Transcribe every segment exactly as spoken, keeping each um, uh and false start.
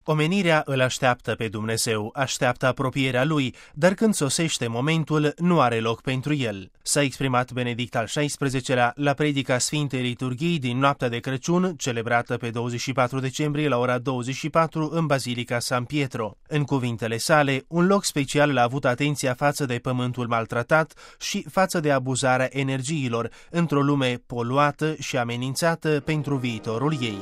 Omenirea îl așteaptă pe Dumnezeu, așteaptă apropierea lui, dar când sosește momentul, nu are loc pentru el. S-a exprimat Benedict al șaisprezecelea la predica Sfintei Liturghii din noaptea de Crăciun, celebrată pe douăzeci și patru decembrie la ora douăzeci și patru în Bazilica San Pietro. În cuvintele sale, un loc special l-a avut atenția față de pământul maltratat și față de abuzarea energiilor, într-o lume poluată și amenințată pentru viitorul ei.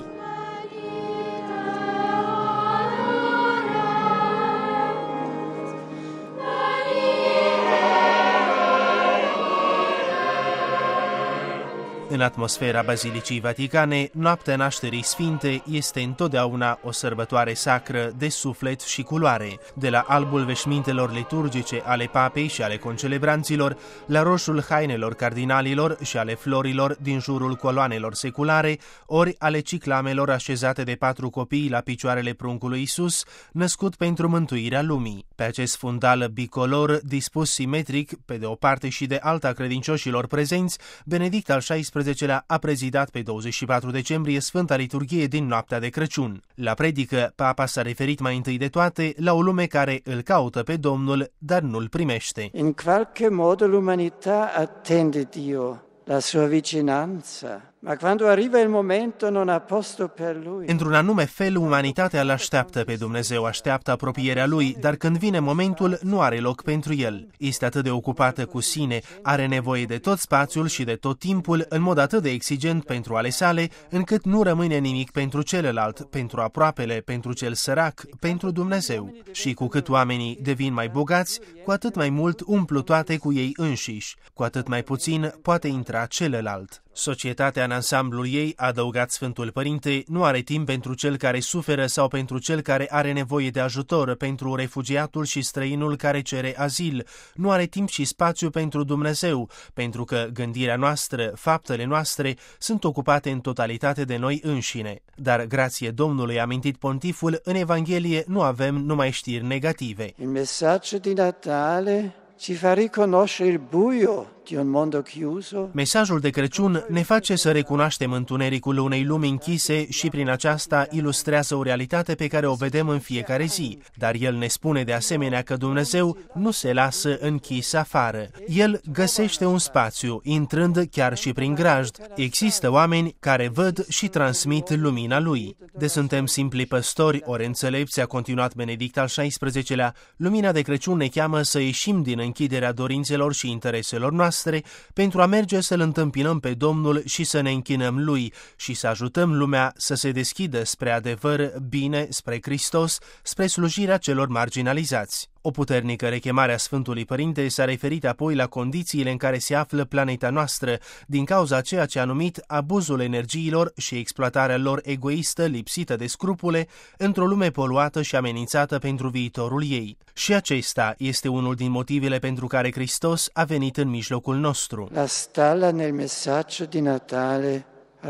În atmosfera Bazilicii Vaticane, noaptea nașterii sfinte este întotdeauna o sărbătoare sacră de suflet și culoare, de la albul veșmintelor liturgice ale papei și ale concelebranților, la roșul hainelor cardinalilor și ale florilor din jurul coloanelor seculare, ori ale ciclamelor așezate de patru copii la picioarele pruncului Iisus, născut pentru mântuirea lumii. Pe acest fundal bicolor, dispus simetric, pe de o parte și de alta credincioșilor prezenți, Benedict al șaisprezecelea a prezidat pe douăzeci și patru decembrie Sfânta Liturghie din noaptea de Crăciun. La predică, papa s-a referit mai întâi de toate la o lume care îl caută pe Domnul, dar nu-l primește. In qualche modo l'umanità attende Dio, la sua vicinanza, ma quando arriva il momento non ha posto per lui. Într-un anume fel, umanitatea îl așteaptă pe Dumnezeu, așteaptă apropierea lui, dar când vine momentul, nu are loc pentru el. Este atât de ocupată cu sine, are nevoie de tot spațiul și de tot timpul, în mod atât de exigent pentru ale sale, încât nu rămâne nimic pentru celălalt, pentru aproapele, pentru cel sărac, pentru Dumnezeu. Și cu cât oamenii devin mai bogați, cu atât mai mult umplu toate cu ei înșiși, cu atât mai puțin poate intra celălalt. Societatea în ansamblul ei, a adăugat Sfântul Părinte, nu are timp pentru cel care suferă sau pentru cel care are nevoie de ajutor, pentru refugiatul și străinul care cere azil. Nu are timp și spațiu pentru Dumnezeu, pentru că gândirea noastră, faptele noastre, sunt ocupate în totalitate de noi înșine. Dar, grație Domnului, a amintit pontiful, în Evanghelie nu avem numai știri negative. Il messaggio di Natale ci fa riconoscere il buio di un mondo chiuso. Mesajul de Crăciun ne face să recunoaștem întunericul unei lumi închise și prin aceasta ilustrează o realitate pe care o vedem în fiecare zi. Dar el ne spune de asemenea că Dumnezeu nu se lasă închis afară. El găsește un spațiu, intrând chiar și prin grajd. Există oameni care văd și transmit lumina lui. De suntem simpli păstori, ori înțelepți, a continuat Benedict al șaisprezecelea, lumina de Crăciun ne cheamă să ieșim din închiderea dorințelor și intereselor noastre pentru a merge să-L întâmpinăm pe Domnul și să ne închinăm Lui și să ajutăm lumea să se deschidă spre adevăr, bine, spre Hristos, spre slujirea celor marginalizați. O puternică rechemare a Sfântului Părinte s-a referit apoi la condițiile în care se află planeta noastră, din cauza ceea ce a numit abuzul energiilor și exploatarea lor egoistă, lipsită de scrupule, într-o lume poluată și amenințată pentru viitorul ei. Și acesta este unul din motivele pentru care Hristos a venit în mijlocul nostru. La stalla nel messaggio di Natale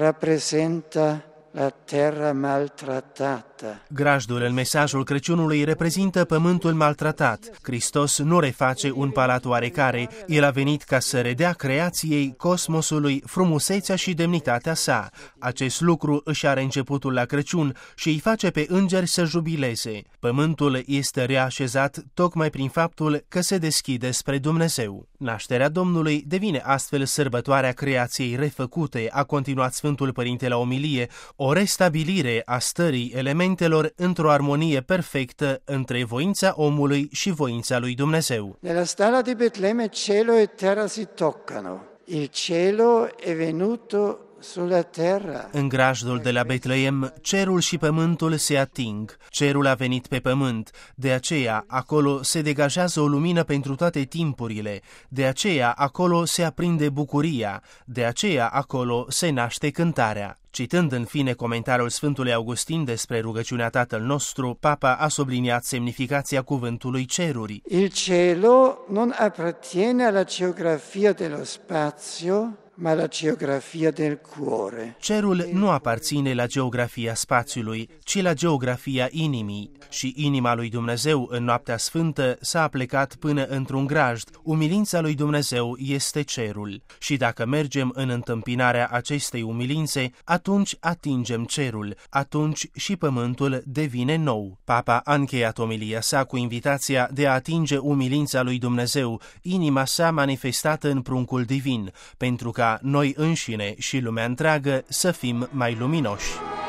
rappresenta la terra maltratata. Grajdul în mesajul Crăciunului reprezintă pământul maltratat. Hristos nu reface un palat oarecare, El a venit ca să redea creației, cosmosului, frumusețea și demnitatea sa. Acest lucru își are începutul la Crăciun și îi face pe îngeri să jubileze. Pământul este reașezat tocmai prin faptul că se deschide spre Dumnezeu. Nașterea Domnului devine astfel sărbătoarea creației refăcute, a continuat Sfântul Părinte la omilie, o restabilire a stării elementelor într-o armonie perfectă între voința omului și voința lui Dumnezeu. Nella stalla di Betlemme cielo e terra si toccano. Il cielo è venuto sulla terra. În grajdul de la Betleem, cerul și pământul se ating. Cerul a venit pe pământ. De aceea, acolo se degajează o lumină pentru toate timpurile. De aceea, acolo se aprinde bucuria. De aceea, acolo se naște cântarea. Citând în fine comentariul Sfântului Augustin despre rugăciunea Tatăl nostru, Papa a subliniat semnificația cuvântului ceruri. Il cielo non appartiene alla geografia dello spazio, ma la geografia del cuore. Cerul nu aparține la geografia spațiului, ci la geografia inimii. Și inima lui Dumnezeu în noaptea sfântă s-a aplecat până într-un grajd. Umilința lui Dumnezeu este cerul. Și dacă mergem în întâmpinarea acestei umilințe, atunci atingem cerul, atunci și pământul devine nou. Papa a încheiat omilia sa cu invitația de a atinge umilința lui Dumnezeu, inima sa manifestată în pruncul divin, pentru ca noi înșine și lumea întreagă să fim mai luminoși.